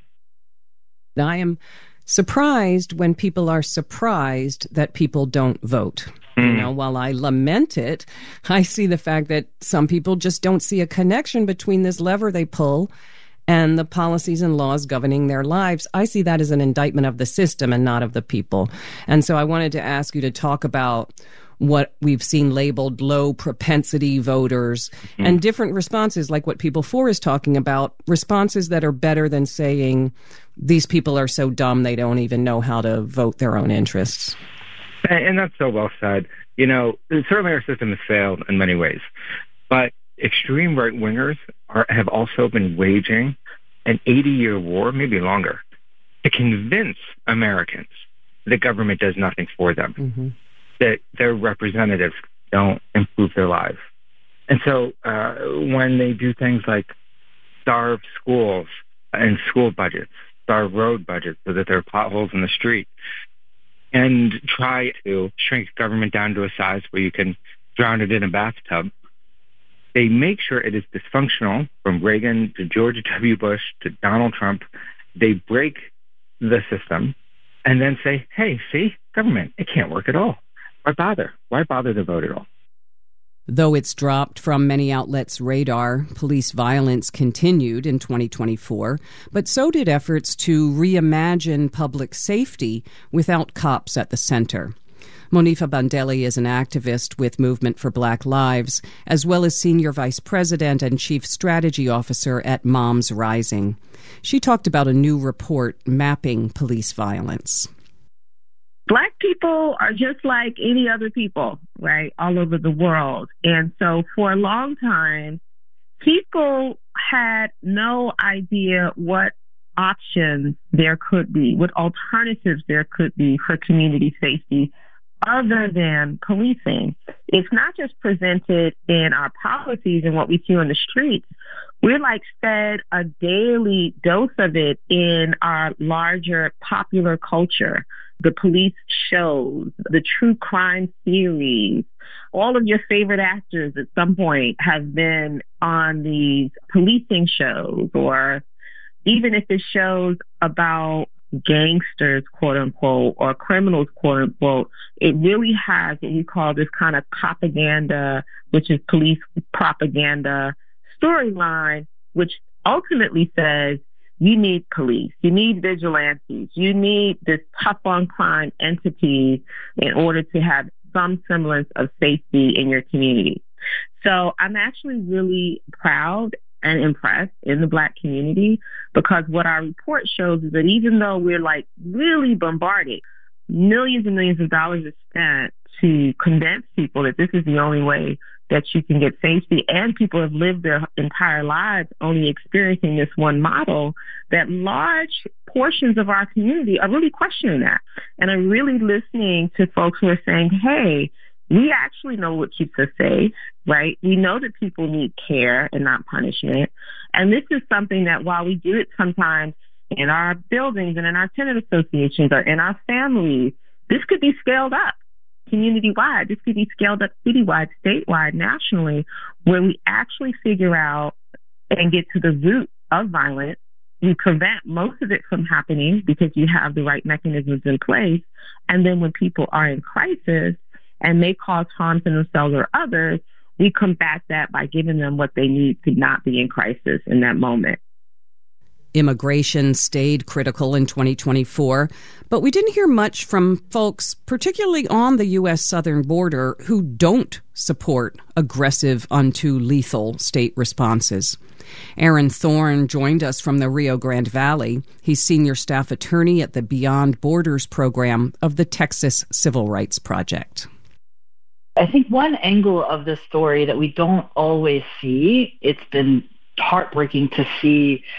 I am surprised when people are surprised that people don't vote. Mm. You know, while I lament it, I see the fact that some people just don't see a connection between this lever they pull and the policies and laws governing their lives. I see that as an indictment of the system and not of the people. And so I wanted to ask you to talk about what we've seen labeled low propensity voters mm-hmm. and different responses, like what People four is talking about, responses that are better than saying these people are so dumb they don't even know how to vote their own interests. And that's so well said. You know, certainly our system has failed in many ways, but extreme right-wingers are, have also been waging an eighty-year war, maybe longer, to convince Americans that government does nothing for them, mm-hmm. that their representatives don't improve their lives. And so uh, when they do things like starve schools and school budgets, starve road budgets so that there are potholes in the street, and try to shrink government down to a size where you can drown it in a bathtub, they make sure it is dysfunctional from Reagan to George W. Bush to Donald Trump. They break the system and then say, hey, see, government, it can't work at all. Why bother? Why bother to vote at all? Though it's dropped from many outlets' radar, police violence continued in twenty twenty-four, but so did efforts to reimagine public safety without cops at the center. Monifa Bandeli is an activist with Movement for Black Lives, as well as Senior Vice President and Chief Strategy Officer at Moms Rising. She talked about a new report mapping police violence. Black people are just like any other people, right, all over the world. And so for a long time, people had no idea what options there could be, what alternatives there could be for community safety other than policing. It's not just presented in our policies and what we see on the streets. We're like fed a daily dose of it in our larger popular culture. The police shows, the true crime series, all of your favorite actors at some point have been on these policing shows, or even if it's shows about gangsters, quote unquote, or criminals, quote unquote, it really has what we call this kind of propaganda, which is police propaganda storyline, which ultimately says, you need police, you need vigilantes, you need this tough on crime entity in order to have some semblance of safety in your community. So I'm actually really proud and impressed in the Black community, because what our report shows is that even though we're like really bombarded, millions and millions of dollars are spent to convince people that this is the only way that you can get safety, and people have lived their entire lives only experiencing this one model, that large portions of our community are really questioning that and are really listening to folks who are saying, hey, we actually know what keeps us safe, right? We know that people need care and not punishment. And this is something that while we do it sometimes in our buildings and in our tenant associations or in our families, this could be scaled up community-wide. This could be scaled up citywide, statewide, nationally, where we actually figure out and get to the root of violence. We prevent most of it from happening because you have the right mechanisms in place. And then when people are in crisis and they cause harm to themselves or others, we combat that by giving them what they need to not be in crisis in that moment. Immigration stayed critical in twenty twenty-four, but we didn't hear much from folks, particularly on the U S southern border, who don't support aggressive unto lethal state responses. Aaron Thorne joined us from the Rio Grande Valley. He's senior staff attorney at the Beyond Borders program of the Texas Civil Rights Project. I think one angle of this story that we don't always see, it's been heartbreaking to see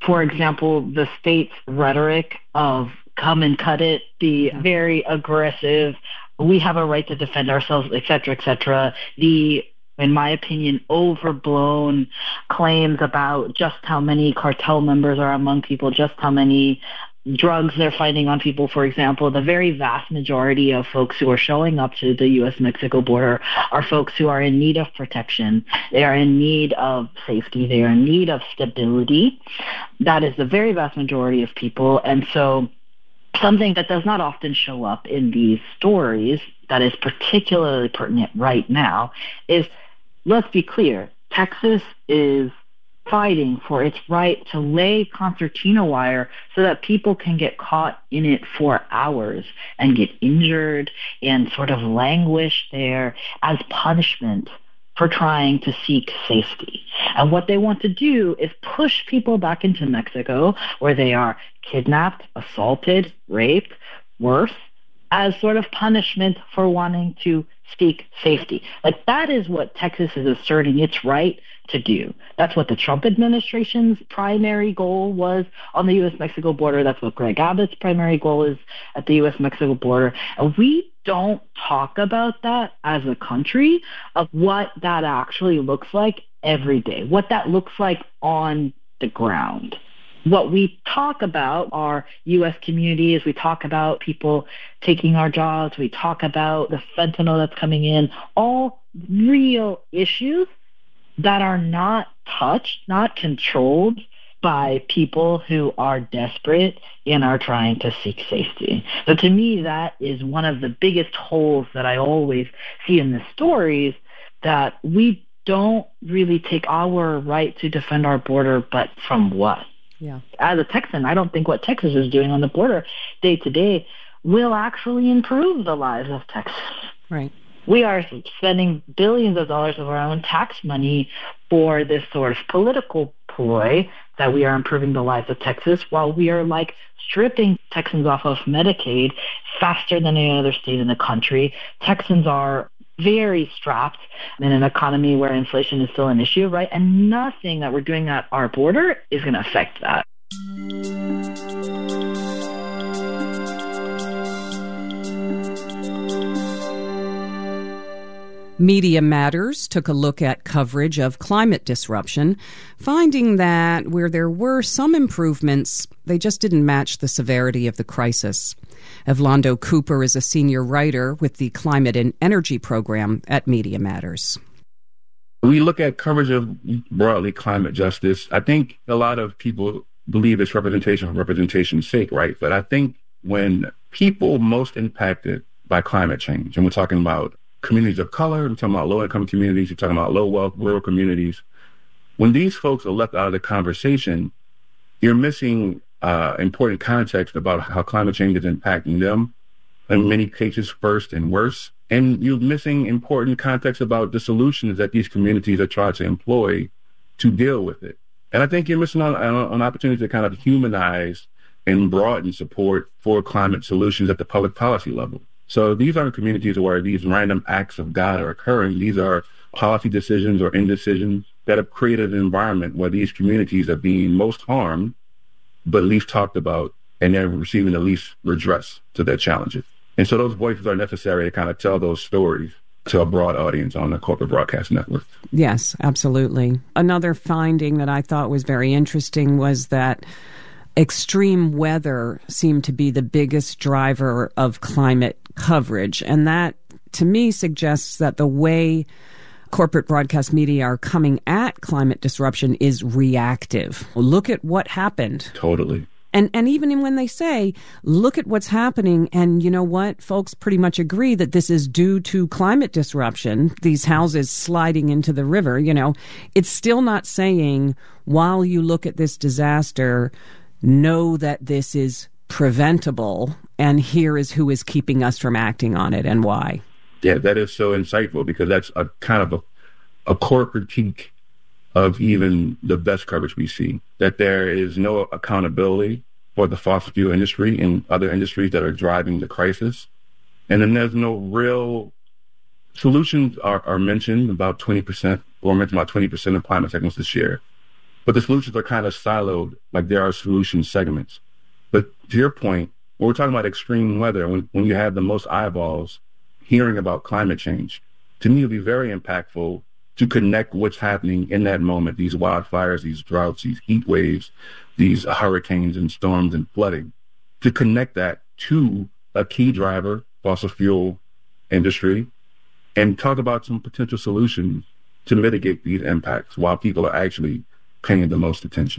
For example, the state's rhetoric of come and cut it, the very aggressive, we have a right to defend ourselves, et cetera, et cetera. The, in my opinion, overblown claims about just how many cartel members are among people, just how many drugs they're finding on people, for example. The very vast majority of folks who are showing up to the U S Mexico border are folks who are in need of protection. They are in need of safety. They are in need of stability. That is the very vast majority of people. And so something that does not often show up in these stories that is particularly pertinent right now is, let's be clear, Texas is fighting for its right to lay concertina wire so that people can get caught in it for hours and get injured and sort of languish there as punishment for trying to seek safety. And what they want to do is push people back into Mexico where they are kidnapped, assaulted, raped, worse, as sort of punishment for wanting to seek safety. Like, that is what Texas is asserting its right to do. That's what the Trump administration's primary goal was on the U S Mexico border. That's what Greg Abbott's primary goal is at the U S Mexico border. And we don't talk about that as a country, of what that actually looks like every day, what that looks like on the ground. What we talk about are U S communities. We talk about people taking our jobs. We talk about the fentanyl that's coming in, all real issues that are not touched, not controlled by people who are desperate and are trying to seek safety. So to me, that is one of the biggest holes that I always see in the stories, that we don't really take our right to defend our border, but from what? Yeah. As a Texan, I don't think what Texas is doing on the border day to day will actually improve the lives of Texans. Right. We are spending billions of dollars of our own tax money for this sort of political ploy that we are improving the lives of Texas, while we are like stripping Texans off of Medicaid faster than any other state in the country. Texans are very strapped in an economy where inflation is still an issue, right? And nothing that we're doing at our border is going to affect that. Media Matters took a look at coverage of climate disruption, finding that where there were some improvements, they just didn't match the severity of the crisis. Evlando Cooper is a senior writer with the Climate and Energy Program at Media Matters. We look at coverage of broadly climate justice. I think a lot of people believe it's representation for representation's sake, right? But I think when people most impacted by climate change, and we're talking about communities of color, we're talking about low-income communities, we're talking about low-wealth rural communities, when these folks are left out of the conversation, you're missing uh, important context about how climate change is impacting them, in many cases first and worse. And you're missing important context about the solutions that these communities are trying to employ to deal with it. And I think you're missing on an opportunity to kind of humanize and broaden support for climate solutions at the public policy level. So these aren't communities where these random acts of God are occurring. These are policy decisions or indecisions that have created an environment where these communities are being most harmed, but least talked about, and they're receiving the least redress to their challenges. And so those voices are necessary to kind of tell those stories to a broad audience on the corporate broadcast network. Yes, absolutely. Another finding that I thought was very interesting was that extreme weather seemed to be the biggest driver of climate coverage. And that, to me, suggests that the way corporate broadcast media are coming at climate disruption is reactive. Look at what happened. Totally. And and even when they say, look at what's happening, and you know what, folks pretty much agree that this is due to climate disruption, these houses sliding into the river, you know, it's still not saying, while you look at this disaster, know that this is preventable, and here is who is keeping us from acting on it and why. Yeah, that is so insightful, because that's a kind of a, a core critique of even the best coverage we see, that there is no accountability for the fossil fuel industry and other industries that are driving the crisis. And then there's no real solutions are, are mentioned, about twenty percent, or mentioned about twenty percent of climate segments this year. but the solutions are kind of siloed, like there are solution segments. But to your point, when we're talking about extreme weather, when, when you have the most eyeballs hearing about climate change, to me it would be very impactful to connect what's happening in that moment, these wildfires, these droughts, these heat waves, these hurricanes and storms and flooding, to connect that to a key driver, fossil fuel industry, and talk about some potential solutions to mitigate these impacts while people are actually paying the most attention.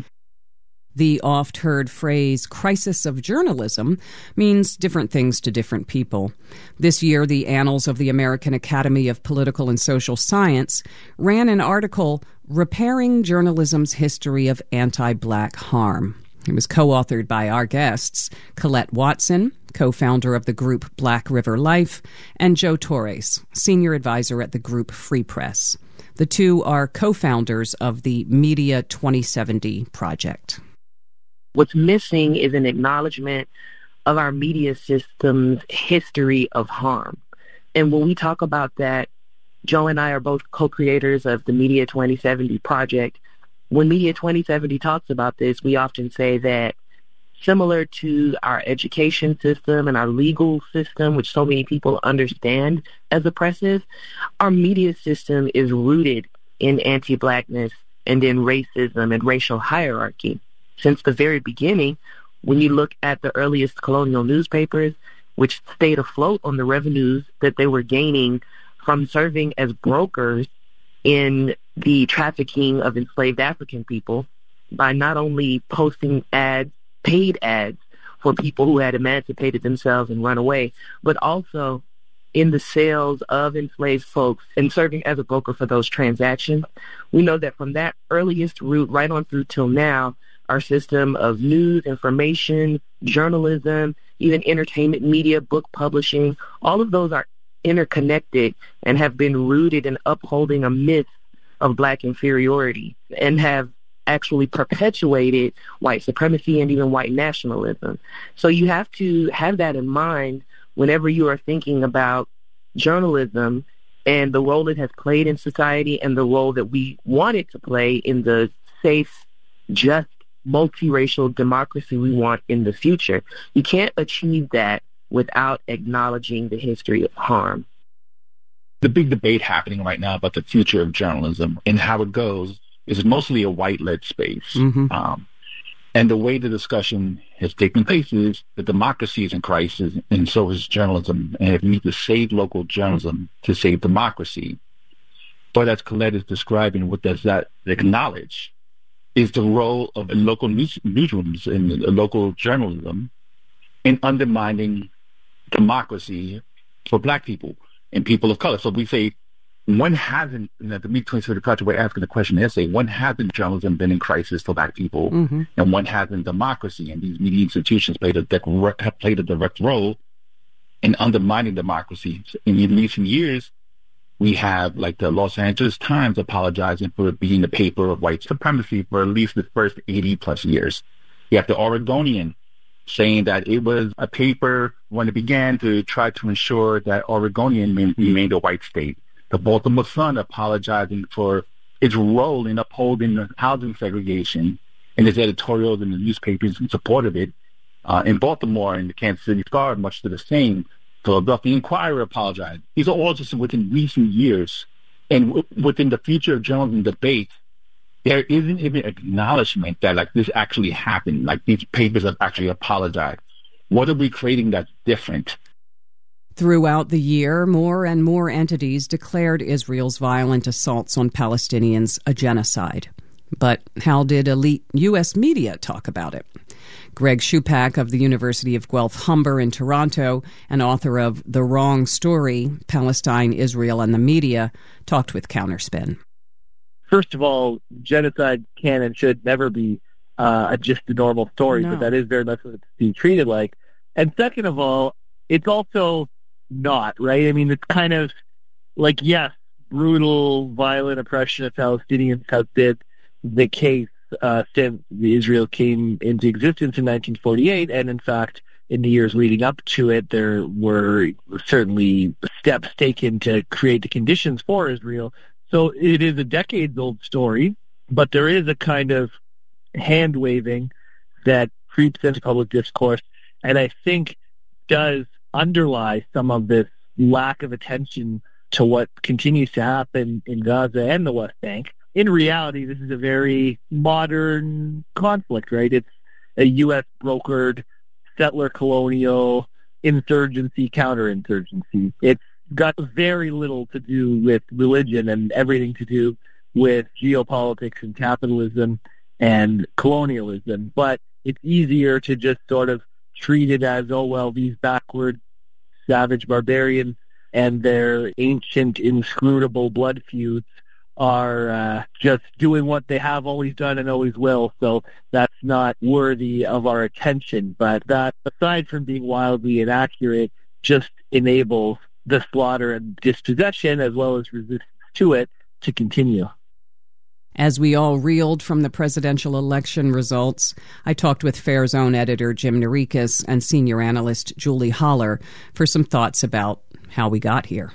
The oft-heard phrase crisis of journalism means different things to different people. This year, the Annals of the American Academy of Political and Social Science ran an article, Repairing Journalism's History of Anti-Black Harm. It was co-authored by our guests, Colette Watson, co-founder of the group Black River Life, and Joe Torres, senior advisor at the group Free Press. The two are co-founders of the Media twenty seventy project. What's missing is an acknowledgement of our media system's history of harm. And when we talk about that, Joe and I are both co-creators of the Media twenty seventy project. When Media twenty seventy talks about this, we often say that similar to our education system and our legal system, which so many people understand as oppressive, our media system is rooted in anti-Blackness and in racism and racial hierarchy. Since the very beginning, when you look at the earliest colonial newspapers, which stayed afloat on the revenues that they were gaining from serving as brokers in the trafficking of enslaved African people by not only posting ads, paid ads for people who had emancipated themselves and run away, but also in the sales of enslaved folks and serving as a broker for those transactions. We know that from that earliest route right on through till now, our system of news, information, journalism, even entertainment media, book publishing, all of those are interconnected and have been rooted in upholding a myth of Black inferiority and have actually perpetuated white supremacy and even white nationalism. So you have to have that in mind whenever you are thinking about journalism and the role it has played in society and the role that we want it to play in the safe, just, multiracial democracy we want in the future. You can't achieve that without acknowledging the history of harm. The big debate happening right now about the future of journalism and how it goes is mostly a white-led space. Mm-hmm. Um, and the way the discussion has taken place is that democracy is in crisis, and so is journalism. And we need to save local journalism to save democracy. But as Colette is describing, what does that acknowledge is the role of local news, newsrooms and local journalism in undermining democracy for Black people and people of color. So we say, when hasn't, you know, the Media twenty seventy project, we're asking the question, they say, when hasn't journalism been in crisis for Black people, mm-hmm. and when hasn't democracy? And these media institutions played a, have played a direct role in undermining democracy. In recent years, we have, like, the Los Angeles Times apologizing for being the paper of white supremacy for at least the first eighty-plus years. You have the Oregonian saying that it was a paper when it began to try to ensure that Oregonian remained a white state. The Baltimore Sun apologizing for its role in upholding housing segregation and its editorials in the newspapers in support of it. Uh, in Baltimore and the Kansas City Star, much to the same. Philadelphia Inquirer apologized. These are all just within recent years. And w- within the future of journalism debate, there isn't even acknowledgement that, like, this actually happened. Like, these papers have actually apologized. What are we creating that's different? Throughout the year, more and more entities declared Israel's violent assaults on Palestinians a genocide. But how did elite U S media talk about it? Greg Shupak of the University of Guelph Humber in Toronto and author of The Wrong Story, Palestine, Israel, and the Media, talked with Counterspin. First of all, genocide can and should never be uh, just a normal story, no. but that is very much what it's being treated like. And second of all, it's also not, right? I mean, it's kind of like, yes, brutal, violent oppression of Palestinians has been the case uh, since Israel came into existence in nineteen forty-eight, and in fact, in the years leading up to it, there were certainly steps taken to create the conditions for Israel. So it is a decades-old story, but there is a kind of hand-waving that creeps into public discourse, and I think does underlie some of this lack of attention to what continues to happen in Gaza and the West Bank. In reality, this is a very modern conflict, right? It's a U S brokered settler colonial insurgency, counterinsurgency. It's got very little to do with religion and everything to do with geopolitics and capitalism and colonialism. But it's easier to just sort of treat it as, oh, well, these backward, savage barbarians and their ancient, inscrutable blood feuds are uh, just doing what they have always done and always will. So that's not worthy of our attention. But that, aside from being wildly inaccurate, just enables the slaughter and dispossession, as well as resistance to it, to continue. As we all reeled from the presidential election results, I talked with Fair Zone editor Jim Narikis and senior analyst Julie Holler for some thoughts about how we got here.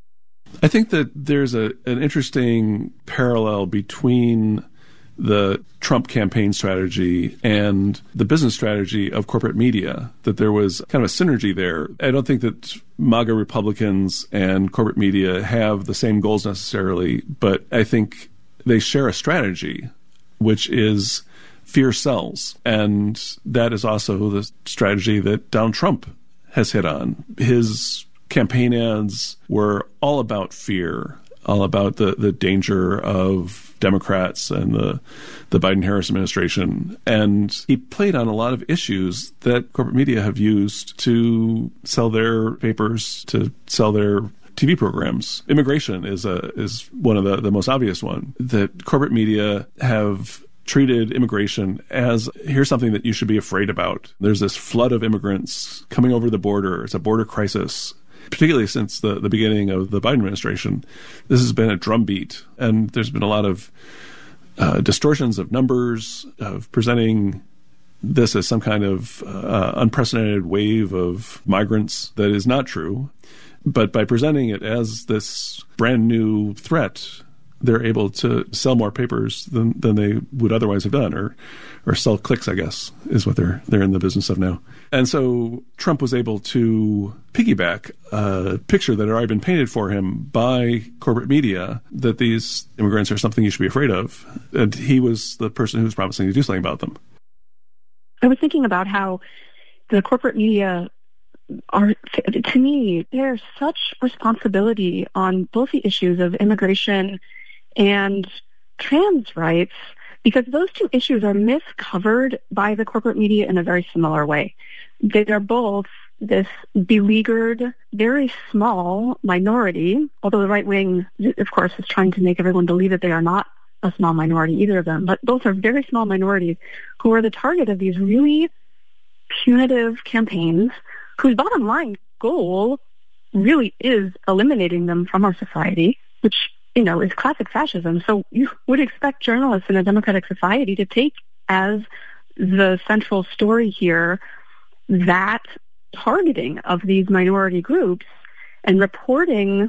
I think that there's a an interesting parallel between the Trump campaign strategy and the business strategy of corporate media, that there was kind of a synergy there. I don't think that MAGA Republicans and corporate media have the same goals necessarily, but I think they share a strategy, which is fear sells. And that is also the strategy that Donald Trump has hit on. His campaign ads were all about fear, all about the, the danger of Democrats and the, the Biden-Harris administration. And he played on a lot of issues that corporate media have used to sell their papers, to sell their T V programs. Immigration is a is one of the, the most obvious one. That corporate media have treated immigration as, here's something that you should be afraid about. There's this flood of immigrants coming over the border. It's a border crisis. Particularly since the, the beginning of the Biden administration, this has been a drumbeat. And there's been a lot of uh, distortions of numbers, of presenting this as some kind of uh, unprecedented wave of migrants that is not true. But by presenting it as this brand new threat, they're able to sell more papers than, than they would otherwise have done, or or sell clicks, I guess, is what they're they're in the business of now. And so Trump was able to piggyback a picture that had already been painted for him by corporate media, that these immigrants are something you should be afraid of. And he was the person who was promising to do something about them. I was thinking about how the corporate media are, to me, there's such responsibility on both the issues of immigration and trans rights, because those two issues are miscovered by the corporate media in a very similar way. They are both this beleaguered, very small minority, although the right wing, of course, is trying to make everyone believe that they are not a small minority, either of them, but both are very small minorities who are the target of these really punitive campaigns whose bottom line goal really is eliminating them from our society, which, you know, is classic fascism. So you would expect journalists in a democratic society to take as the central story here that targeting of these minority groups and reporting.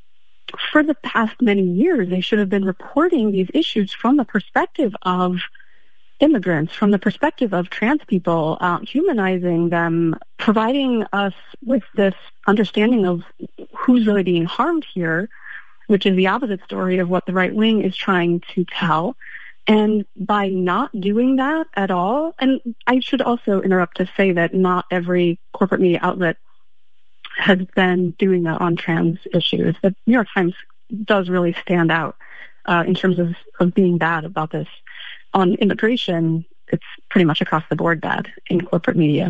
For the past many years, they should have been reporting these issues from the perspective of immigrants, from the perspective of trans people, uh, humanizing them, providing us with this understanding of who's really being harmed here, which is the opposite story of what the right wing is trying to tell. And by not doing that at all, and I should also interrupt to say that not every corporate media outlet has been doing that on trans issues. The New York Times does really stand out uh, in terms of, of being bad about this. On immigration, it's pretty much across the board bad in corporate media.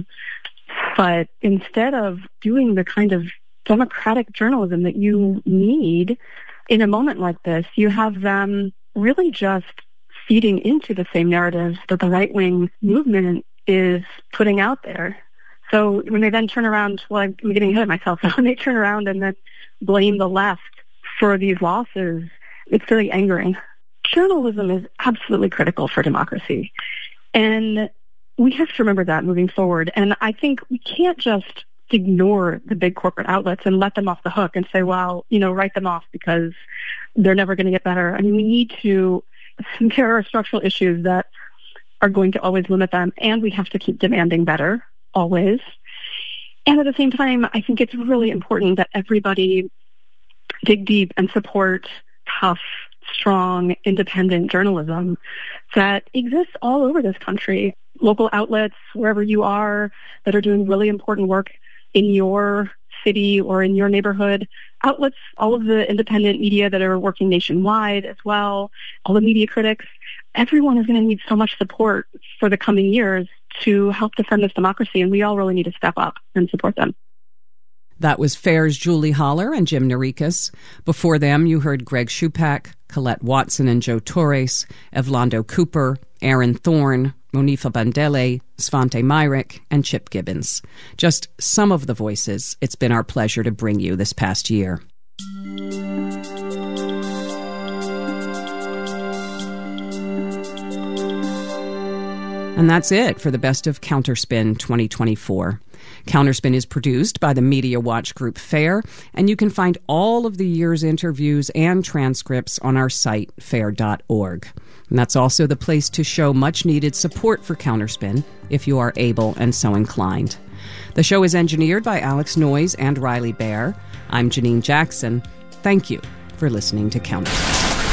But instead of doing the kind of democratic journalism that you need in a moment like this, you have them really just feeding into the same narratives that the right-wing movement is putting out there. So when they then turn around, well, I'm getting ahead of myself, when they turn around and then blame the left for these losses, it's very angering. Journalism is absolutely critical for democracy. And we have to remember that moving forward. And I think we can't just ignore the big corporate outlets and let them off the hook and say, well, you know, write them off because they're never going to get better. I mean, we need to there are structural issues that are going to always limit them, and we have to keep demanding better, always. And at the same time, I think it's really important that everybody dig deep and support tough, strong, independent journalism that exists all over this country. Local outlets, wherever you are, that are doing really important work in your city or in your neighborhood. Outlets, all of the independent media that are working nationwide as well, all the media critics. Everyone is going to need so much support for the coming years to help defend this democracy, and we all really need to step up and support them. That was FAIR's Julie Haller and Jim Narikas. Before them, you heard Greg Shupak, Colette Watson and Joe Torres, Evlando Cooper, Aaron Thorne, Monifa Bandele, Svante Myrick, and Chip Gibbons. Just some of the voices it's been our pleasure to bring you this past year. And that's it for the Best of Counterspin twenty twenty-four. Counterspin is produced by the Media Watch Group FAIR, and you can find all of the year's interviews and transcripts on our site, fair dot org. And that's also the place to show much-needed support for Counterspin if you are able and so inclined. The show is engineered by Alex Noyes and Riley Bear. I'm Janine Jackson. Thank you for listening to Counterspin.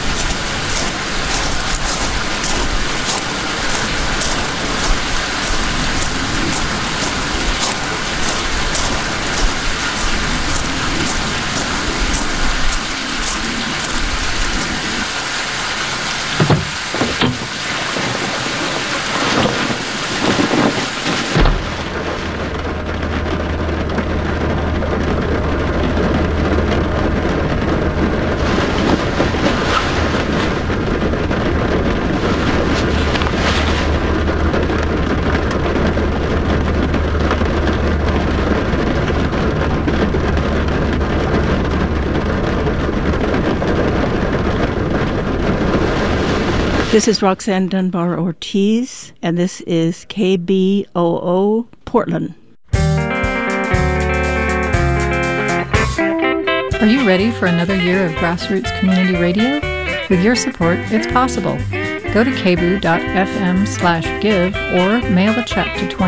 This is Roxanne Dunbar Ortiz, and this is K B O O Portland. Are you ready for another year of grassroots community radio? With your support, it's possible. Go to kboo dot f m slash give or mail a check to twenty